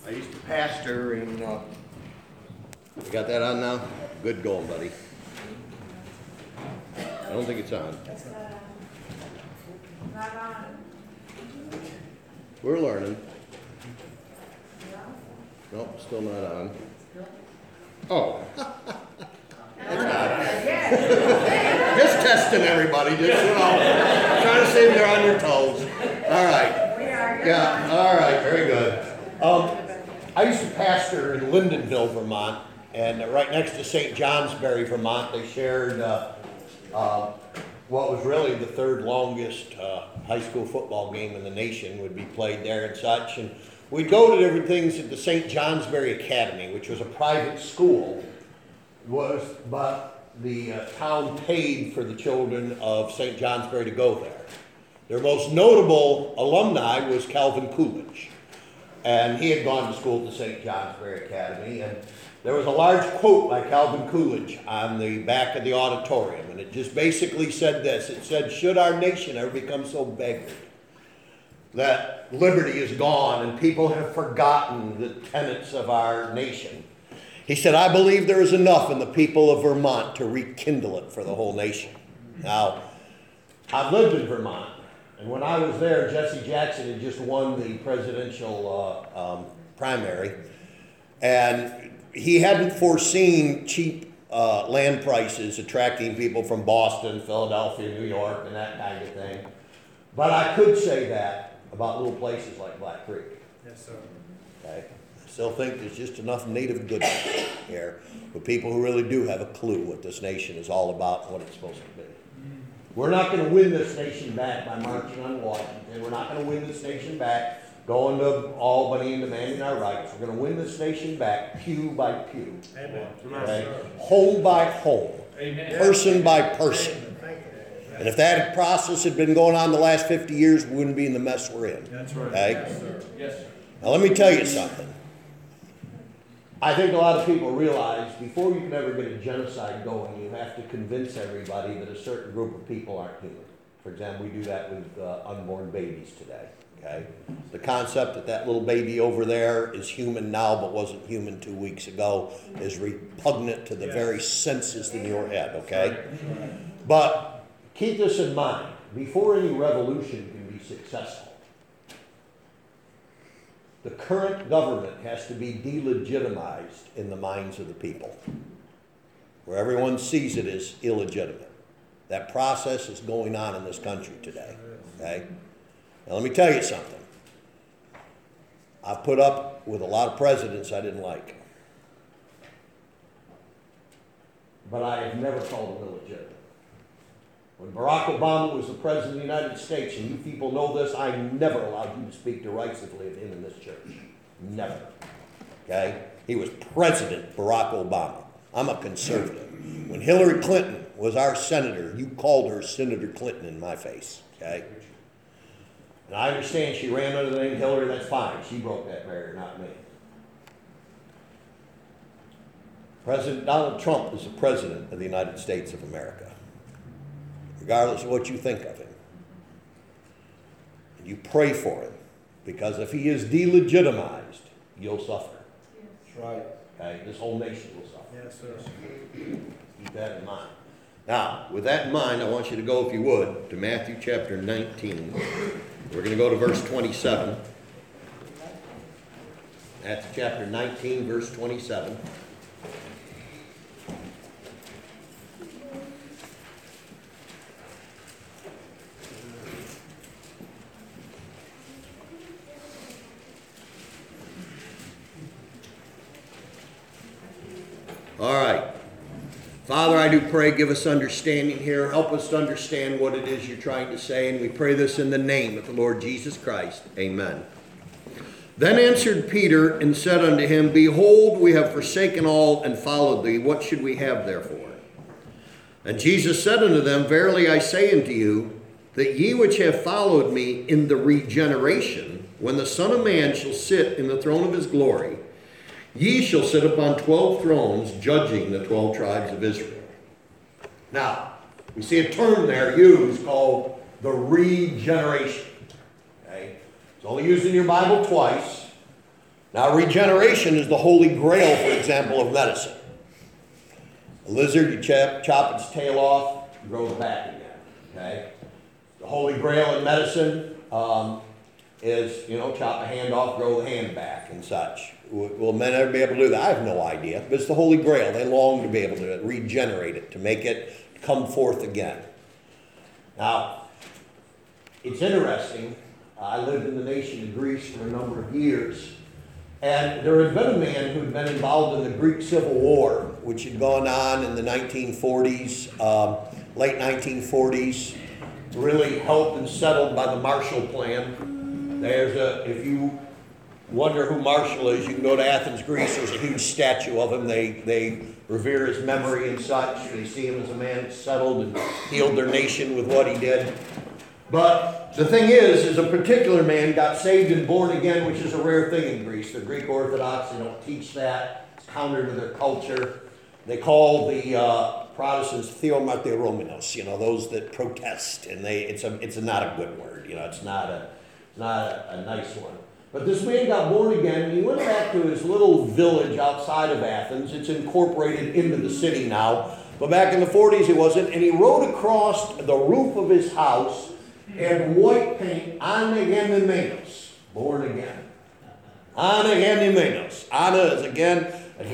I used to pastor in, you got that on now? Good going, buddy. I don't think it's on. Not on. We're learning. Nope, still not on. Oh. It's on. Just testing everybody, just, trying to see if they're on your toes. All right. Yeah, all right, very good. I used to pastor in Lyndonville, Vermont, and right next to St. Johnsbury, Vermont, they shared what was really the third longest high school football game in the nation would be played there and such. And we'd go to different things at the St. Johnsbury Academy, which was a private school, but the town paid for the children of St. Johnsbury to go there. Their most notable alumni was Calvin Coolidge. And he had gone to school at the St. Johnsbury Academy, and there was a large quote by Calvin Coolidge on the back of the auditorium, and it just basically said this. It said, "Should our nation ever become so beggared that liberty is gone and people have forgotten the tenets of our nation," he said, "I believe there is enough in the people of Vermont to rekindle it for the whole nation." Now, I've lived in Vermont. And when I was there, Jesse Jackson had just won the presidential primary. And he hadn't foreseen cheap land prices attracting people from Boston, Philadelphia, New York, and that kind of thing. But I could say that about little places like Black Creek. Yes, sir. Okay? I still think there's just enough native goodness here for people who really do have a clue what this nation is all about and what it's supposed to be. We're not going to win this nation back by marching on Washington. We're not going to win this nation back going to Albany and demanding our rights. We're going to win this nation back pew by pew. Amen. Okay? Home by home. Amen. Person by person. And if that process had been going on the last 50 years, we wouldn't be in the mess we're in. That's right. Okay? Yes, sir. Yes, sir. Now let me tell you something. I think a lot of people realize before you can ever get a genocide going, you have to convince everybody that a certain group of people aren't human. For example, we do that with unborn babies today. Okay? The concept that that little baby over there is human now but wasn't human 2 weeks ago is repugnant to the very senses in your head. Okay? But keep this in mind. Before any revolution can be successful, the current government has to be delegitimized in the minds of the people, where everyone sees it as illegitimate. That process is going on in this country today. Okay? Now let me tell you something. I've put up with a lot of presidents I didn't like, but I have never called them illegitimate. When Barack Obama was the president of the United States, and you people know this, I never allowed you to speak derisively of him in this church. Never. Okay? He was President Barack Obama. I'm a conservative. When Hillary Clinton was our senator, you called her Senator Clinton in my face. Okay? And I understand she ran under the name Hillary, that's fine. She broke that barrier, not me. President Donald Trump is the President of the United States of America, regardless of what you think of him. And you pray for him, because if he is delegitimized, you'll suffer. That's right. Okay? This whole nation will suffer. Yes, sir. Keep that in mind. Now, with that in mind, I want you to go, if you would, to Matthew chapter 19. We're going to go to verse 27. Matthew chapter 19, verse 27. All right. Father, I do pray, give us understanding here. Help us to understand what it is you're trying to say. And we pray this in the name of the Lord Jesus Christ. Amen. Then answered Peter and said unto him, Behold, we have forsaken all and followed thee. What should we have therefore? And Jesus said unto them, Verily I say unto you, that ye which have followed me in the regeneration, when the Son of Man shall sit in the throne of his glory, ye shall sit upon 12 thrones, judging the 12 tribes of Israel. Now, we see a term there used called the regeneration. Okay? It's only used in your Bible twice. Now, regeneration is the holy grail, for example, of medicine. A lizard, you chop its tail off, it grows back again. Okay? The holy grail in medicine is, chop a hand off, grow the hand back and such. Will men ever be able to do that? I have no idea. But it's the holy grail. They long to be able to regenerate it, to make it come forth again. Now, it's interesting. I lived in the nation of Greece for a number of years. And there had been a man who had been involved in the Greek Civil War, which had gone on in the 1940s, late 1940s, really helped and settled by the Marshall Plan. If you wonder who Marshall is, you can go to Athens, Greece. There's a huge statue of him. They revere his memory and such. They see him as a man that settled and healed their nation with what he did. But the thing is a particular man got saved and born again, which is a rare thing in Greece. The Greek Orthodox, they don't teach that. It's counter to their culture. They call the Protestants theomateromenos, those that protest, and it's not a good word. It's not a nice one. But this man got born again, and he went back to his little village outside of Athens. It's incorporated into the city now, but back in the 40s it wasn't. And he wrote across the roof of his house in white paint, Anagenimenos, born again. Anagenimenos. Ana is again,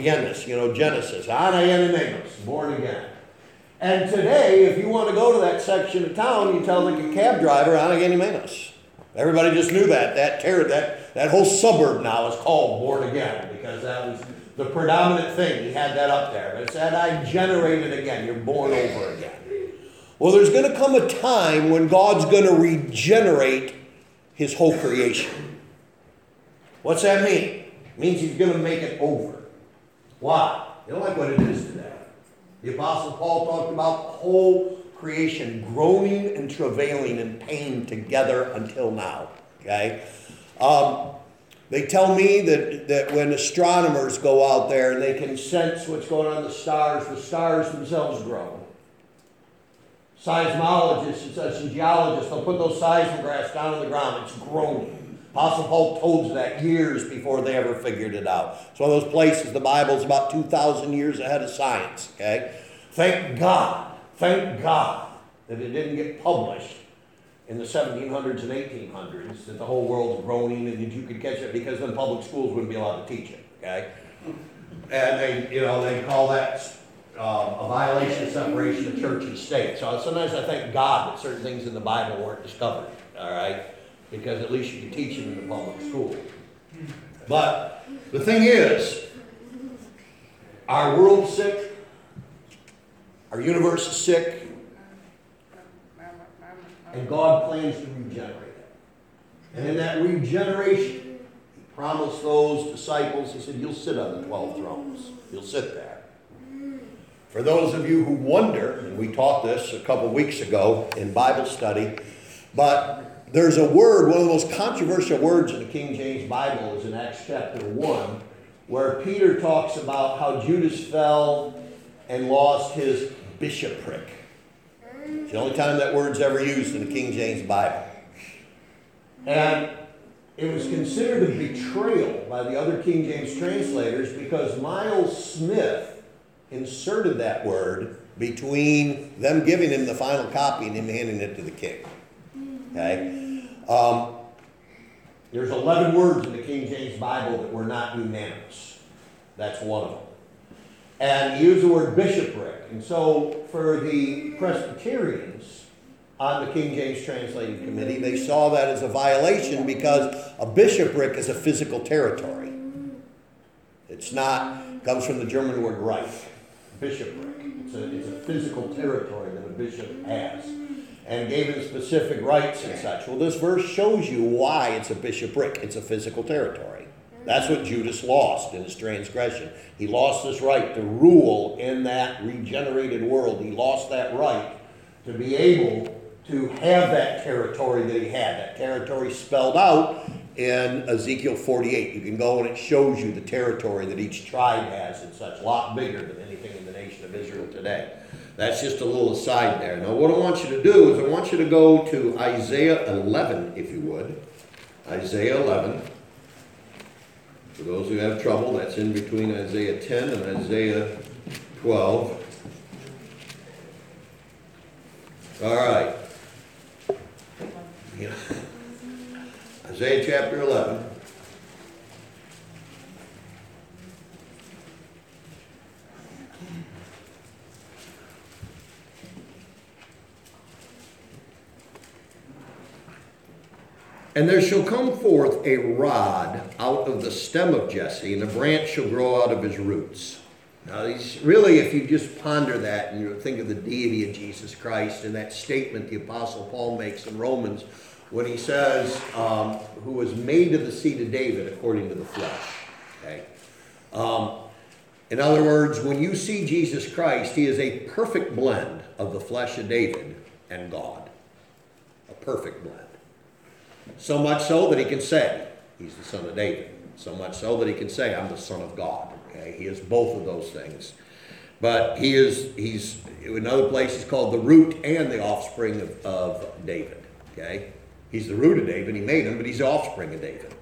Genesis. Anagenimenos, born again. And today, if you want to go to that section of town, you tell the cab driver, Anagenimenos. Everybody just knew that. That whole suburb now is called Born Again, because that was the predominant thing. He had that up there. It said, I generated again. You're born over again. Well, there's going to come a time when God's going to regenerate his whole creation. What's that mean? It means he's going to make it over. Why? You don't like what it is today. The Apostle Paul talked about the whole creation groaning and travailing in pain together until now. Okay? They tell me that when astronomers go out there and they can sense what's going on in the stars themselves grow. Seismologists and such and geologists, they'll put those seismographs down on the ground. It's groaning. Apostle Paul told us that years before they ever figured it out. It's one of those places, the Bible's about 2,000 years ahead of science. Okay? Thank God that it didn't get published in the 1700s and 1800s, that the whole world's groaning and that you could catch it, because then public schools wouldn't be allowed to teach it. Okay? And they call that a violation of separation of church and state. So sometimes I thank God that certain things in the Bible weren't discovered, all right? Because at least you can teach them in the public school. But the thing is, our world's sick, our universe is sick, and God plans to regenerate it. And in that regeneration, he promised those disciples, he said, you'll sit on the 12 thrones. You'll sit there. For those of you who wonder, and we taught this a couple weeks ago in Bible study, but there's a word, one of the most controversial words in the King James Bible is in Acts chapter 1, where Peter talks about how Judas fell and lost his bishopric. It's the only time that word's ever used in the King James Bible. And it was considered a betrayal by the other King James translators because Miles Smith inserted that word between them giving him the final copy and him handing it to the king. Okay? There's 11 words in the King James Bible that were not unanimous. That's one of them. And he used the word bishopric. And so for the Presbyterians on the King James Translating Committee, they saw that as a violation because a bishopric is a physical territory. It's not, comes from the German word Reich. Bishopric. It's a physical territory that a bishop has. And gave him specific rights and such. Well, this verse shows you why it's a bishopric. It's a physical territory. That's what Judas lost in his transgression. He lost his right to rule in that regenerated world. He lost that right to be able to have that territory that he had. That territory spelled out in Ezekiel 48. You can go and it shows you the territory that each tribe has and such. A lot bigger than anything in the nation of Israel today. That's just a little aside there. Now what I want you to do is I want you to go to Isaiah 11, if you would. Isaiah 11. For those who have trouble, that's in between Isaiah 10 and Isaiah 12. All right. Yeah. Isaiah chapter 11. And there shall come forth a rod out of the stem of Jesse, and a branch shall grow out of his roots. Now, really, if you just ponder that and you think of the deity of Jesus Christ and that statement the Apostle Paul makes in Romans when he says, who was made of the seed of David according to the flesh. Okay? In other words, when you see Jesus Christ, he is a perfect blend of the flesh of David and God. A perfect blend. So much so that he can say he's the son of David. So much so that he can say, I'm the son of God. Okay? He is both of those things. But he's in other places called the root and the offspring of David. Okay? He's the root of David. He made him, but he's the offspring of David.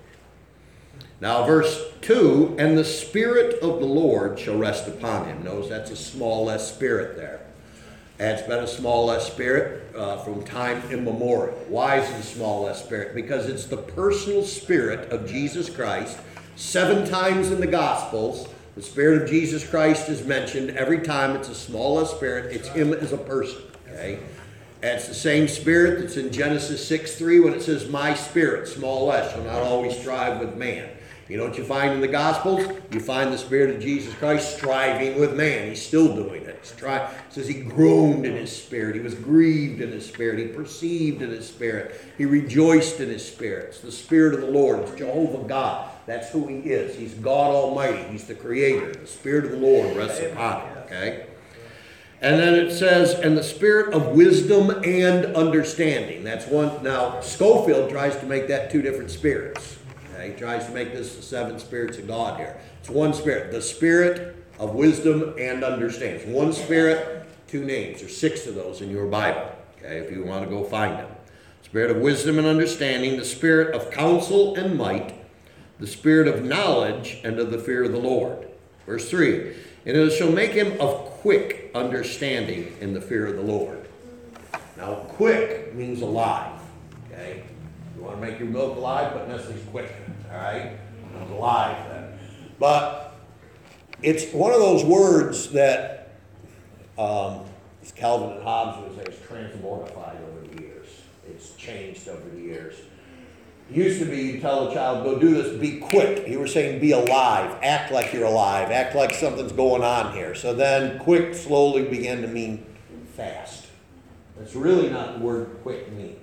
Now, verse 2, and the Spirit of the Lord shall rest upon him. Notice that's a small s spirit there. And it's been a small s spirit from time immemorial. Why is it a small s spirit? Because it's the personal spirit of Jesus Christ. 7 times in the Gospels, the Spirit of Jesus Christ is mentioned. Every time it's a small s spirit, it's him as a person. Okay? And it's the same spirit that's in Genesis 6:3 when it says, my spirit, small s, shall not always strive with man. You know what you find in the Gospels? You find the Spirit of Jesus Christ striving with man. He's still doing it. It says he groaned in his spirit. He was grieved in his spirit. He perceived in his spirit. He rejoiced in his spirit. It's the Spirit of the Lord. It's Jehovah God. That's who he is. He's God Almighty. He's the Creator. The Spirit of the Lord rests upon him. Okay? And then it says, and the spirit of wisdom and understanding. That's one. Now, Scofield tries to make that 2 different spirits. He tries to make this the 7 spirits of God here. It's one spirit. The spirit of wisdom and understanding. It's one spirit, 2 names. There's 6 of those in your Bible. Okay, if you want to go find them. Spirit of wisdom and understanding. The spirit of counsel and might. The spirit of knowledge and of the fear of the Lord. Verse 3. And it shall make him of quick understanding in the fear of the Lord. Now, quick means alive. Okay? You want to make your milk alive, but Nestle's quick. All right? It's alive then. But it's one of those words that, as Calvin and Hobbes would say, is transmortified over the years. It's changed over the years. It used to be you tell a child, go do this, be quick. You were saying be alive, act like you're alive, act like something's going on here. So then quick slowly began to mean fast. That's really not the word quick means.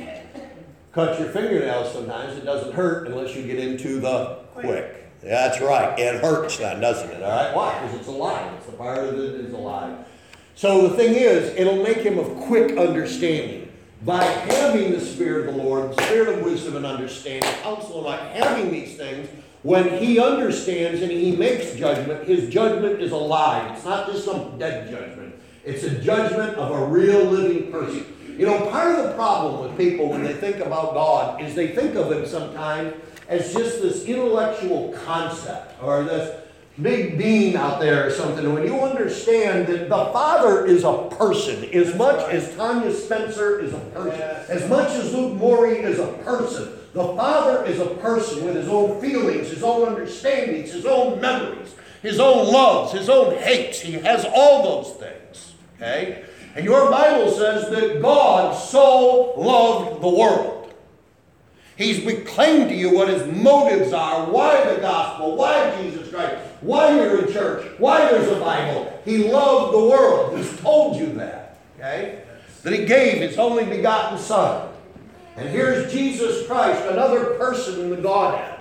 Cut your fingernails sometimes, it doesn't hurt unless you get into the quick. That's right. It hurts then, doesn't it? All right? Why? Because it's alive. It's the part of it that is alive. So the thing is, it'll make him of quick understanding. By having the Spirit of the Lord, the Spirit of wisdom and understanding, counsel and might, having these things, when he understands and he makes judgment, his judgment is alive. It's not just some dead judgment. It's a judgment of a real living person. You know, part of the problem with people when they think about God is they think of him sometimes as just this intellectual concept or this big being out there or something. When you understand that the Father is a person, as much as Tanya Spencer is a person, as much as Luke Morey is a person, the Father is a person with his own feelings, his own understandings, his own memories, his own loves, his own hates. He has all those things. Okay? And your Bible says that God so loved the world. He's proclaimed to you what his motives are, why the gospel, why Jesus Christ, why you're in church, why there's a Bible. He loved the world. He's told you that. Okay? That he gave his only begotten Son. And here's Jesus Christ, another person in the Godhead.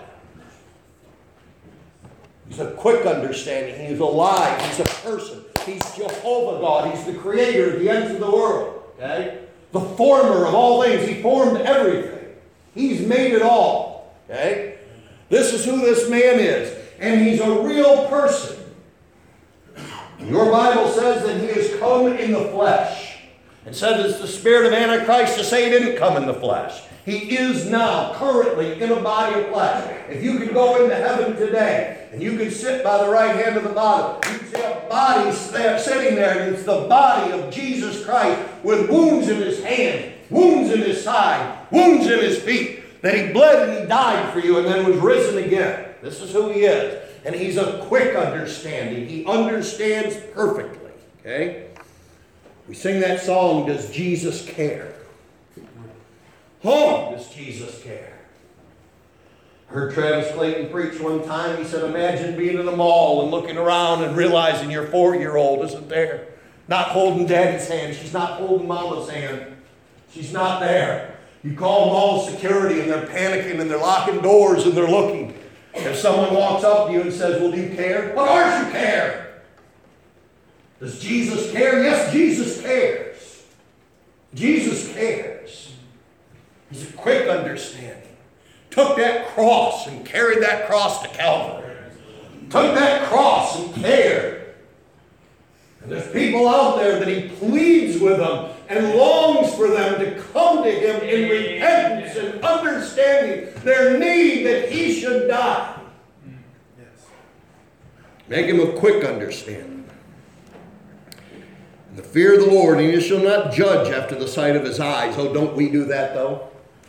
He's a quick understanding. He's alive. He's a person. He's Jehovah God. He's the creator of the ends of the world. Okay? The former of all things. He formed everything. He's made it all. Okay? This is who this man is. And he's a real person. Your Bible says that he has come in the flesh. It says it's the spirit of Antichrist to say he didn't come in the flesh. He is now, currently, in a body of flesh. If you could go into heaven today, and you could sit by the right hand of the Father, you could see a body sitting there, and it's the body of Jesus Christ with wounds in his hands, wounds in his side, wounds in his feet, that he bled and he died for you and then was risen again. This is who he is. And he's a quick understanding. He understands perfectly. Okay? We sing that song, Does Jesus Care? Oh, does Jesus care? I heard Travis Clayton preach one time. He said, imagine being in a mall and looking around and realizing your 4-year-old isn't there. Not holding daddy's hand. She's not holding mama's hand. She's not there. You call mall security and they're panicking and they're locking doors and they're looking. If someone walks up to you and says, well, do you care? Of course you care. Does Jesus care? Yes, Jesus cares. Jesus cares. He's a quick understanding. Took that cross and carried that cross to Calvary. Took that cross and cared. And there's people out there that he pleads with them and longs for them to come to him in repentance and understanding their need that he should die. Make him of quick understanding. And the fear of the Lord, and you shall not judge after the sight of his eyes. Oh, don't we do that though?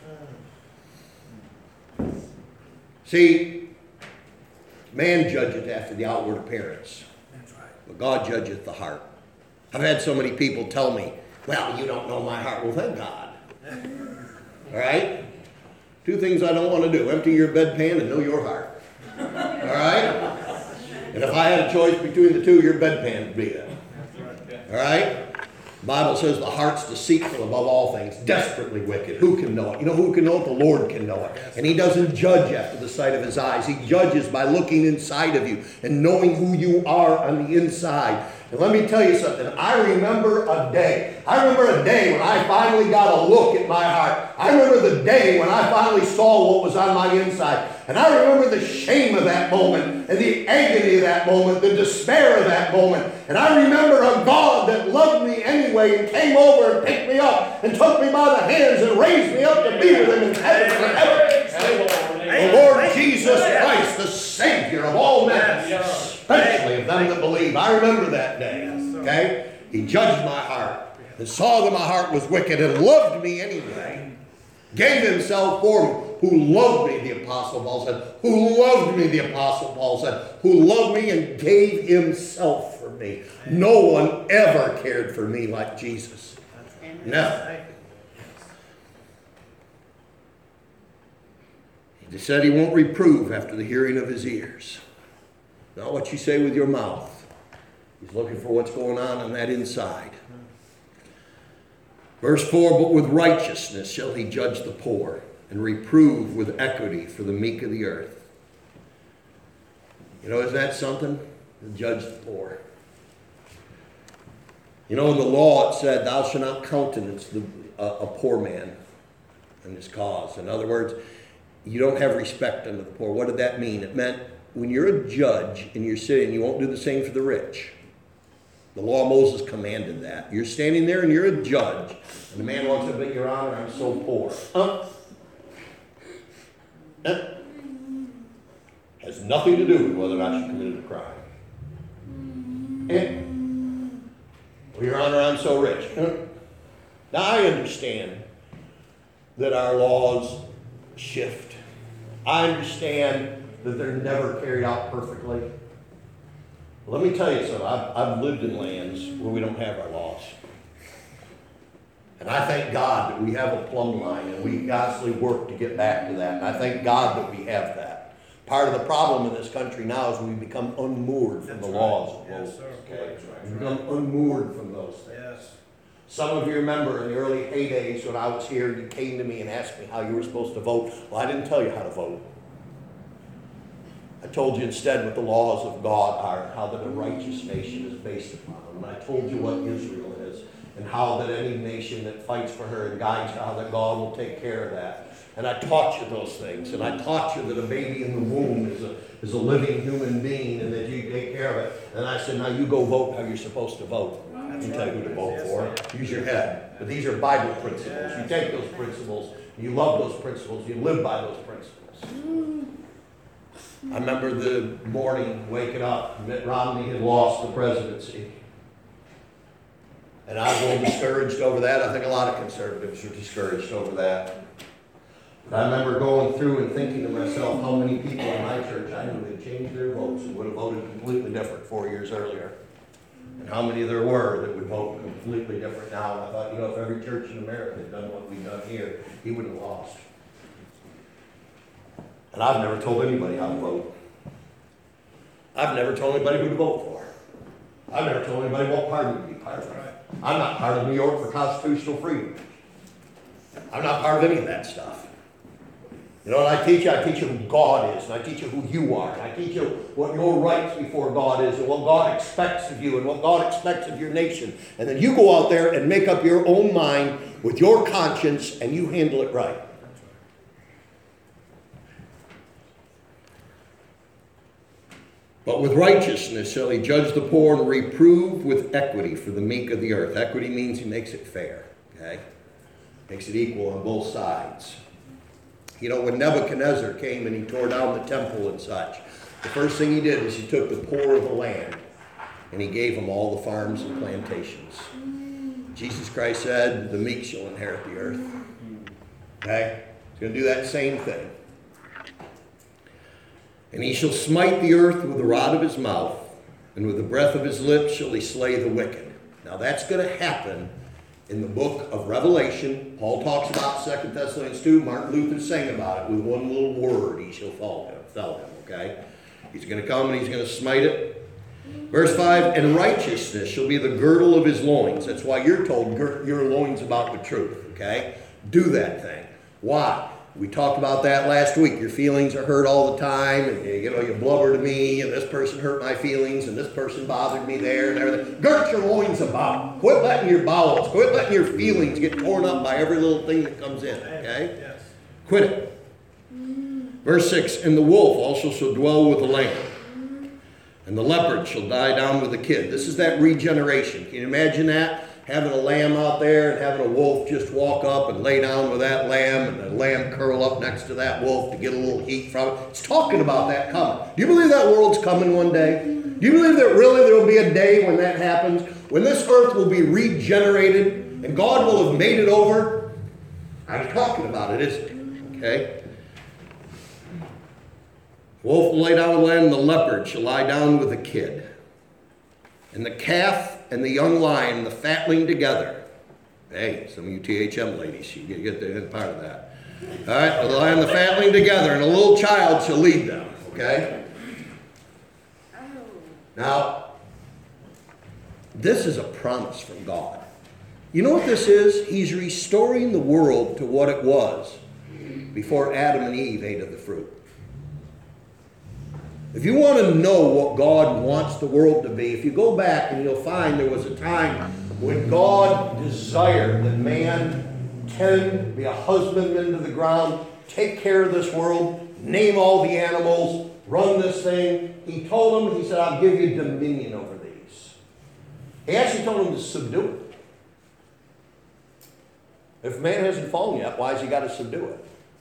See, man judgeth after the outward appearance, but God judgeth the heart. I've had so many people tell me, well, you don't know my heart. Well, thank God. All right? 2 things I don't want to do. Empty your bedpan and know your heart. All right? And if I had a choice between the two, your bedpan would be it. All right? The Bible says the heart's deceitful above all things, desperately wicked. Who can know it? You know who can know it? The Lord can know it. And he doesn't judge after the sight of his eyes. He judges by looking inside of you and knowing who you are on the inside. And let me tell you something. I remember a day. When I finally got a look at my heart. I remember the day when I finally saw what was on my inside. And I remember the shame of that moment and the agony of that moment, the despair of that moment. And I remember a God that loved me anyway and came over and picked me up and took me by the hands and raised me up to be with him in heaven forever. The Lord Jesus Christ, the Savior of all men, especially of them that believe. I remember that day. Okay? He judged my heart and saw that my heart was wicked and loved me anyway. Gave himself for me. Who loved me, the Apostle Paul said. Who loved me, the Apostle Paul said. Who loved me and gave himself for me. No one ever cared for me like Jesus. Never. He said he won't reprove after the hearing of his ears. Not what you say with your mouth. He's looking for what's going on that inside. Verse 4, but with righteousness shall he judge the poor, and reprove with equity for the meek of the earth. You know, isn't that something? To judge the poor. You know, in the law it said, thou shalt not countenance a poor man in his cause. In other words, you don't have respect unto the poor. What did that mean? It meant when you're a judge and you're sitting, you won't do the same for the rich. The law of Moses commanded that. You're standing there and you're a judge. And the man walks up, but your honor, I'm so poor. Has nothing to do with whether or not you committed a crime. Well, your honor, I'm so rich. Now I understand that our laws shift. I understand that they're never carried out perfectly. Let me tell you something. I've lived in lands where we don't have our laws. And I thank God that we have a plumb line and we constantly work to get back to that. And I thank God that we have that. Part of the problem in this country now is we become unmoored from the laws of Moses. Okay? We become unmoored from those things. Yes. Some of you remember in the early heydays when I was here, you came to me and asked me how you were supposed to vote. Well, I didn't tell you how to vote. I told you instead what the laws of God are, how that a righteous nation is based upon them. And I told you what Israel is, and how that any nation that fights for her and guides her, how that God will take care of that. And I taught you those things. And I taught you that a baby in the womb is a living human being and that you take care of it. And I said, now you go vote how you're supposed to vote. I can tell you who to vote for. Use your head. But these are Bible principles. You take those principles You love those principles. You live by those principles. I remember the morning waking up, Mitt Romney had lost the presidency. And I was a little discouraged over that. I think a lot of conservatives are discouraged over that. But I remember going through and thinking to myself how many people in my church I knew had changed their votes and would have voted completely different 4 years earlier. And how many there were that would vote completely different now. And I thought, if every church in America had done what we've done here, he would have lost. And I've never told anybody how to vote. I've never told anybody who to vote for. I've never told anybody what party to be part of. I'm not part of New York for constitutional freedom. I'm not part of any of that stuff. You know what I teach you? I teach you who God is, and I teach you who you are, and I teach you what your rights before God is, and what God expects of you, and what God expects of your nation. And then you go out there and make up your own mind with your conscience, and you handle it right. But with righteousness shall he judge the poor and reprove with equity for the meek of the earth. Equity means he makes it fair, okay? Makes it equal on both sides. When Nebuchadnezzar came and he tore down the temple and such, the first thing he did is he took the poor of the land and he gave them all the farms and plantations. Jesus Christ said, the meek shall inherit the earth. Okay? He's going to do that same thing. And he shall smite the earth with the rod of his mouth, and with the breath of his lips shall he slay the wicked. Now that's going to happen in the book of Revelation. Paul talks about 2 Thessalonians 2. Martin Luther sang about it with one little word. He shall fell him, okay? He's going to come and he's going to smite it. Verse 5, and righteousness shall be the girdle of his loins. That's why you're told gird your loins about the truth, okay? Do that thing. Why? We talked about that last week. Your feelings are hurt all the time, and you blubber to me, and this person hurt my feelings, and this person bothered me there, and everything. Gird your loins about. Quit letting your bowels, quit letting your feelings get torn up by every little thing that comes in, okay? Yes. Quit it. Verse 6, and the wolf also shall dwell with the lamb, and the leopard shall die down with the kid. This is that regeneration. Can you imagine that? Having a lamb out there and having a wolf just walk up and lay down with that lamb, and the lamb curl up next to that wolf to get a little heat from it. It's talking about that coming. Do you believe that world's coming one day? Do you believe that really there will be a day when that happens? When this earth will be regenerated and God will have made it over? I'm talking about it, isn't it? Okay? Wolf will lay down with the lamb, and the leopard shall lie down with the kid. And the calf and the young lion, the fatling together. Hey, some of you THM ladies, you get part of that. All right, the lion and the fatling together, and a little child shall lead them. Okay? Now, this is a promise from God. You know what this is? He's restoring the world to what it was before Adam and Eve ate of the fruit. If you want to know what God wants the world to be, if you go back and you'll find there was a time when God desired that man tend, be a husbandman to the ground, take care of this world, name all the animals, run this thing. He told them, he said, I'll give you dominion over these. He actually told them to subdue it. If man hasn't fallen yet, why has he got to subdue it?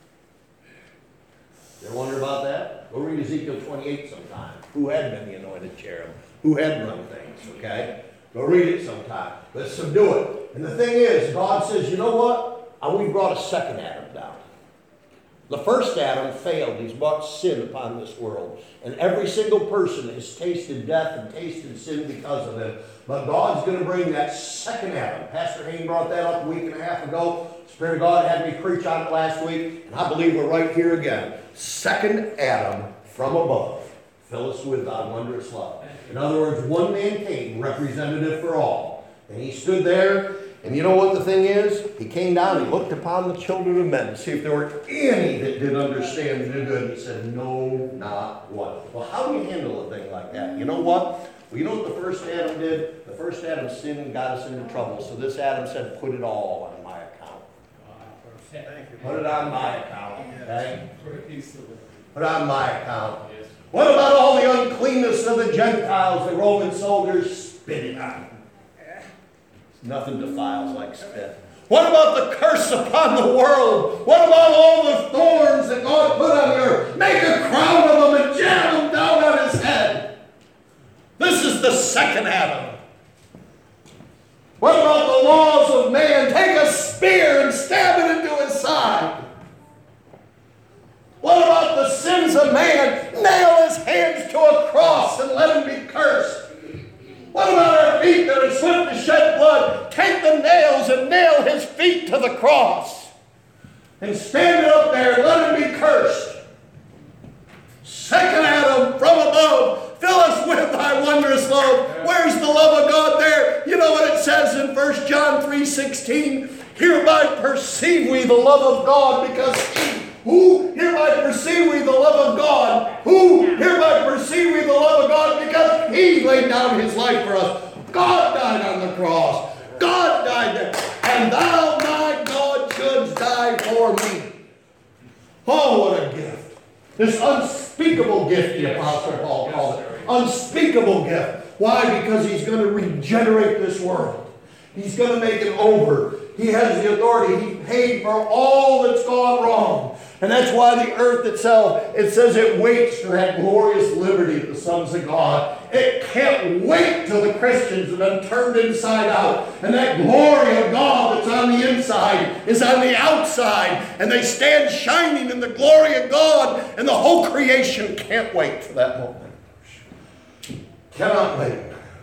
You ever wonder about that? Go read Ezekiel 28 sometime. Who had been the anointed cherub? Who had run things, okay? Go read it sometime. Let's subdue it. And the thing is, God says, you know what? We brought a second Adam down. The first Adam failed. He's brought sin upon this world. And every single person has tasted death and tasted sin because of it. But God's going to bring that second Adam. Pastor Hayne brought that up a week and a half ago. Spirit of God had me preach on it last week. And I believe we're right here again. Second Adam from above. Fill us with thy wondrous love. In other words, one man came, representative for all. And he stood there. And you know what the thing is? He came down, he looked upon the children of men to see if there were any that did understand and do good. He said, no, not one. Well, how do you handle a thing like that? You know what? Well, you know what the first Adam did? The first Adam sinned and got us into trouble. So this Adam said, put it all on my account. Put it on my account. Okay? Put it on my account. What about all the uncleanness of the Gentiles, the Roman soldiers? Spit it on. Nothing defiles like spit. What about the curse upon the world? What about all the thorns that God put on the earth? Make a crown of them and jam them down on his head. This is the second Adam. What about the laws of man? Take a spear and stab it into his side. What about the sins of man? Nail his hands to a cross and let him be cursed. What about our feet that are swift to shed blood? Take the nails and nail his feet to the cross. And stand it up there and let him be cursed. Second Adam from above, fill us with thy wondrous love. Where's the love of God there? You know what it says in 1 John 3:16? Hereby perceive we the love of God because hereby perceive we the love of God. Hereby perceive we the love of God because he laid down his life for us. God died on the cross. God died there. And thou, my God, shouldst die for me. Oh, what a gift. This unspeakable gift, the Apostle Paul called it. Unspeakable gift. Why? Because he's going to regenerate this world. He's going to make it over. He has the authority. He paid for all that's gone wrong. And that's why the earth itself, it says it waits for that glorious liberty of the sons of God. It can't wait till the Christians have been turned inside out. And that glory of God that's on the inside is on the outside. And they stand shining in the glory of God. And the whole creation can't wait for that moment. Cannot wait.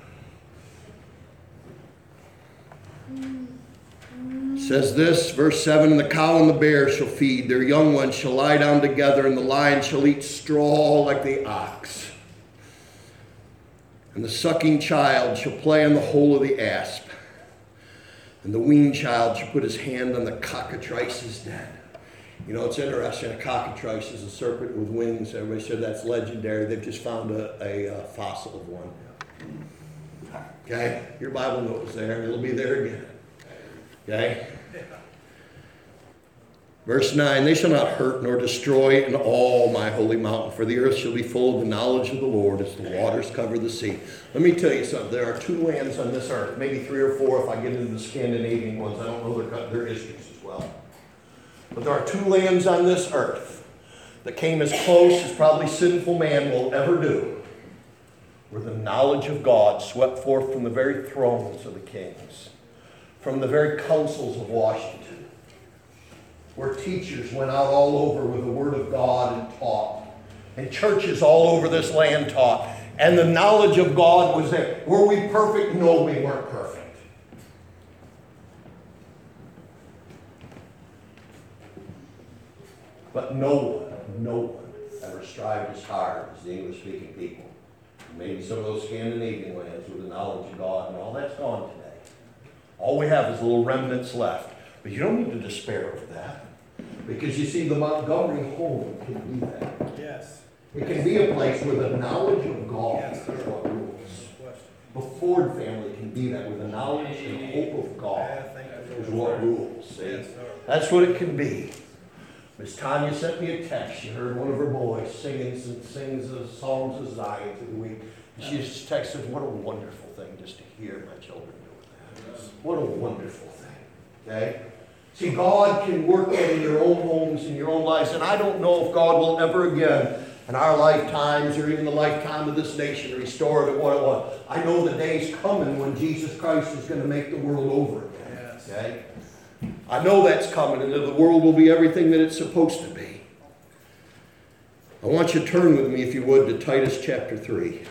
Says this, verse 7, the cow and the bear shall feed, their young ones shall lie down together, and the lion shall eat straw like the ox. And the sucking child shall play on the hole of the asp, and the weaned child shall put his hand on the cockatrice's den. You know, it's interesting, a cockatrice is a serpent with wings. Everybody said that's legendary. They've just found a fossil of one. Okay? Your Bible note is there, and it'll be there again. Okay? Verse 9, they shall not hurt nor destroy in all my holy mountain, for the earth shall be full of the knowledge of the Lord as the waters cover the sea. Let me tell you something. There are two lands on this earth, maybe 3 or 4 if I get into the Scandinavian ones. I don't know their histories as well. But there are 2 lands on this earth that came as close as probably sinful man will ever do, where the knowledge of God swept forth from the very thrones of the kings, from the very councils of Washington, where teachers went out all over with the Word of God and taught, and churches all over this land taught, and the knowledge of God was there. Were we perfect? No, we weren't perfect. But no one ever strived as hard as the English-speaking people. Maybe some of those Scandinavian lands with the knowledge of God, and all that's gone today. All we have is little remnants left. But you don't need to despair over that. Because you see, the Montgomery home can be that. Yes. It can be a place where the knowledge of God is what rules. The Ford family can be that, where the knowledge and hope of God is what rules. See? That's what it can be. Miss Tanya sent me a text. She heard one of her boys sings the songs of Zion through the week. And she just texted, what a wonderful thing just to hear my children doing that. What a wonderful thing. Okay? See, God can work in your own homes, in your own lives, and I don't know if God will ever again, in our lifetimes or even the lifetime of this nation, restore it to what it was. I know the day's coming when Jesus Christ is going to make the world over again. Okay? I know that's coming, and that the world will be everything that it's supposed to be. I want you to turn with me, if you would, to Titus chapter 3.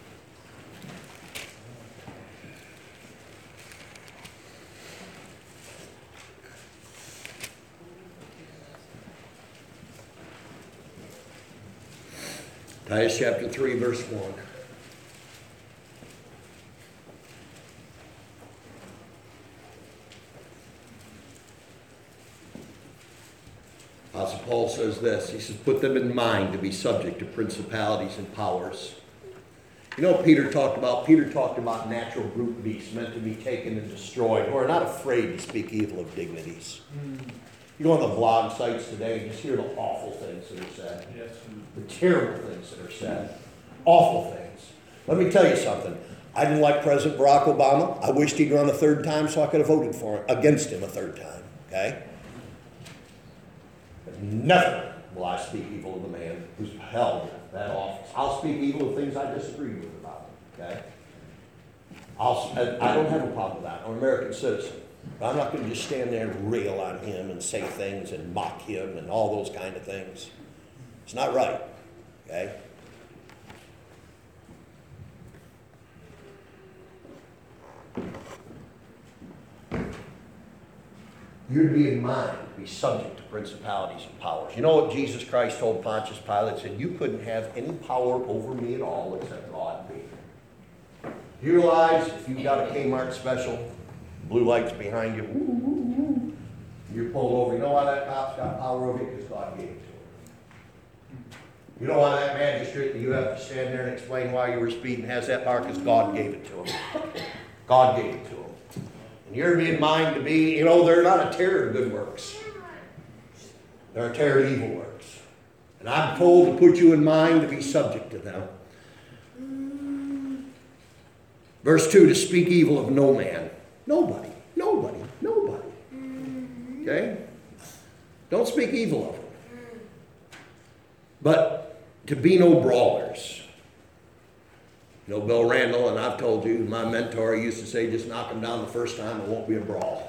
Titus chapter 3, verse 1. Apostle Paul says this. He says, put them in mind to be subject to principalities and powers. You know what Peter talked about? Peter talked about natural brute beasts meant to be taken and destroyed, who are not afraid to speak evil of dignities. You go on the blog sites today and just hear the awful things that are said. Yes. The terrible things that are said. Awful things. Let me tell you something. I didn't like President Barack Obama. I wished he'd run a third time so I could have voted for him, against him a third time, okay? But never will I speak evil of the man who's held that office. I'll speak evil of things I disagree with about him, okay? I don't have a problem with that. I'm an American citizen. But I'm not going to just stand there and rail on him and say things and mock him and all those kind of things. It's not right, okay? You're to be in mind to be subject to principalities and powers. You know what Jesus Christ told Pontius Pilate? He said, you couldn't have any power over me at all except God be. You realize if you've got a Kmart special, blue lights behind you, woo, woo, woo, you're pulled over. You know why that cop's got power over you? Because God gave it to him. You know why that magistrate that you have to stand there and explain why you were speeding has that power? Because God gave it to him. God gave it to him. And you're being mind to be, they're not a terror of good works. They're a terror of evil works. And I'm told to put you in mind to be subject to them. Verse 2, to speak evil of no man. Nobody. Nobody. Nobody. Okay? Don't speak evil of them. But to be no brawlers. Bill Randall, and I've told you, my mentor used to say, just knock them down the first time, it won't be a brawl.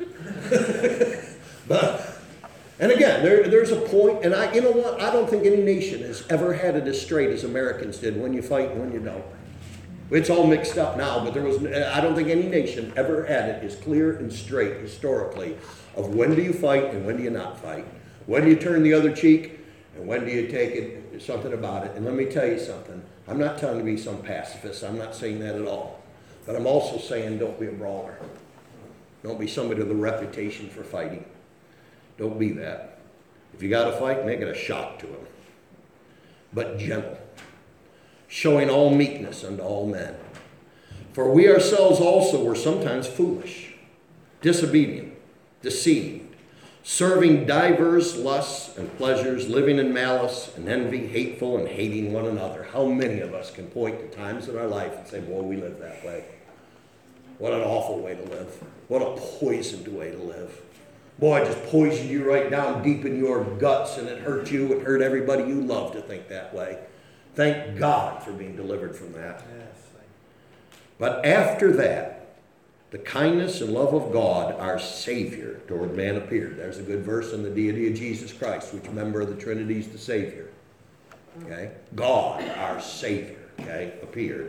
And again, there's a point, and you know what? I don't think any nation has ever had it as straight as Americans did, when you fight and when you don't. It's all mixed up now, but I don't think any nation ever had it as clear and straight historically of when do you fight and when do you not fight. When do you turn the other cheek and when do you take something about it. And let me tell you something. I'm not telling you to be some pacifist. I'm not saying that at all. But I'm also saying don't be a brawler. Don't be somebody with a reputation for fighting. Don't be that. If you got to fight, make it a shock to him. But gentle. Showing all meekness unto all men. For we ourselves also were sometimes foolish, disobedient, deceived, serving divers lusts and pleasures, living in malice and envy, hateful and hating one another. How many of us can point to times in our life and say, boy, we live that way. What an awful way to live. What a poisoned way to live. Boy, it just poisoned you right down deep in your guts, and it hurt you. It hurt everybody you love to think that way. Thank God for being delivered from that. Yes. But after that, the kindness and love of God, our Savior, toward man appeared. There's a good verse in the deity of Jesus Christ, which member of the Trinity is the Savior. Okay? God, our Savior, okay, appeared.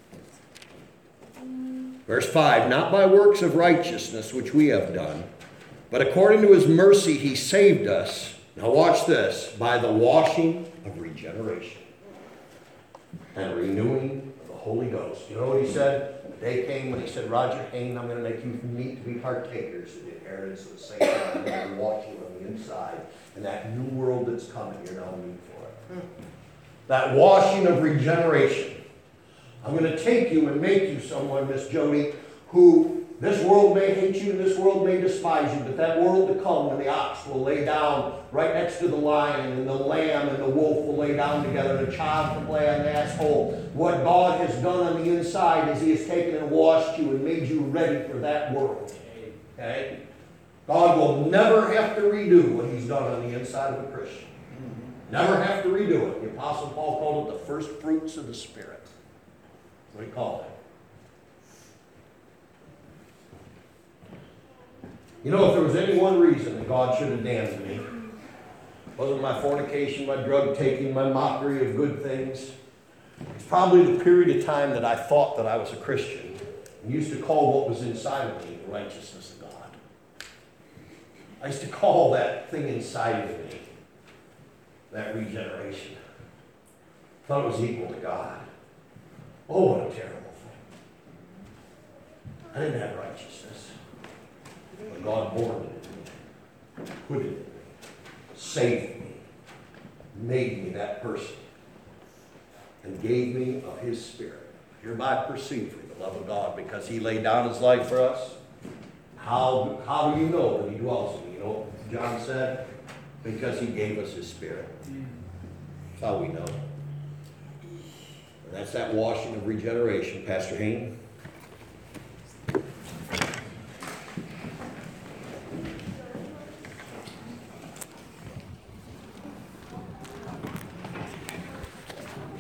Verse 5, not by works of righteousness which we have done, but according to his mercy he saved us. Now watch this, by the washing of regeneration and renewing of the Holy Ghost. You know what he said? The day came when he said, Roger Hayne, I'm going to make you meet to be partakers of the inheritance of the saints. I'm going to wash you on the inside. And that new world that's coming, you're now meet for it. That washing of regeneration. I'm going to take you and make you someone, Miss Jody, who this world may hate you and this world may despise you, but that world to come when the ox will lay down right next to the lion and the lamb and the wolf will lay down together and a child can play on the asshole. What God has done on the inside is he has taken and washed you and made you ready for that world. Okay? God will never have to redo what he's done on the inside of a Christian. Never have to redo it. The Apostle Paul called it the first fruits of the Spirit. That's what he called it. You know, if there was any one reason that God should have damned me, it wasn't my fornication, my drug taking, my mockery of good things. It's probably the period of time that I thought that I was a Christian and used to call what was inside of me the righteousness of God. I used to call that thing inside of me that regeneration. Thought it was equal to God. Oh, what a terrible thing. I didn't have righteousness. But God born it in me, put it in me, saved me, made me that person, and gave me of his Spirit. Hereby perceive we the love of God, because he laid down his life for us. How do you know that he dwells in you? You know what John said? Because he gave us his Spirit. That's how we know. And that's that washing of regeneration. Pastor Hayne?